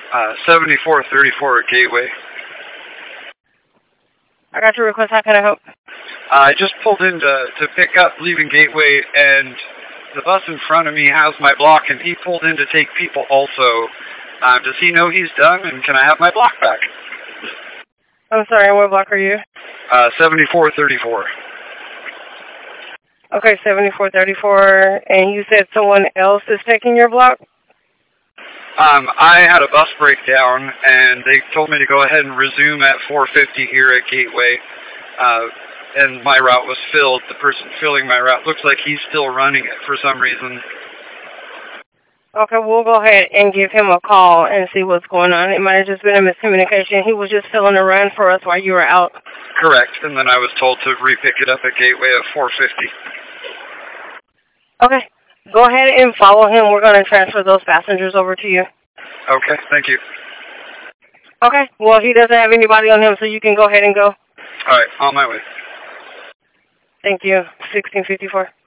7434 Gateway. I got your request. How can I help? I just pulled in to pick up leaving Gateway, and the bus in front of me has my block, and he pulled in to take people also. Does he know he's done, and can I have my block back? I'm sorry, what block are you? 7434. Okay, 7434, and you said someone else is taking your block? I had a bus breakdown, and they told me to go ahead and resume at 450 here at Gateway, and my route was filled. The person filling my route looks like he's still running it for some reason. Okay, we'll go ahead and give him a call and see what's going on. It might have just been a miscommunication. He was just filling a run for us while you were out. Correct, and then I was told to re-pick it up at Gateway at 450. Okay, go ahead and follow him. We're going to transfer those passengers over to you. Okay, thank you. Okay, well, he doesn't have anybody on him, so you can go ahead and go. All right, on my way. Thank you. 1654.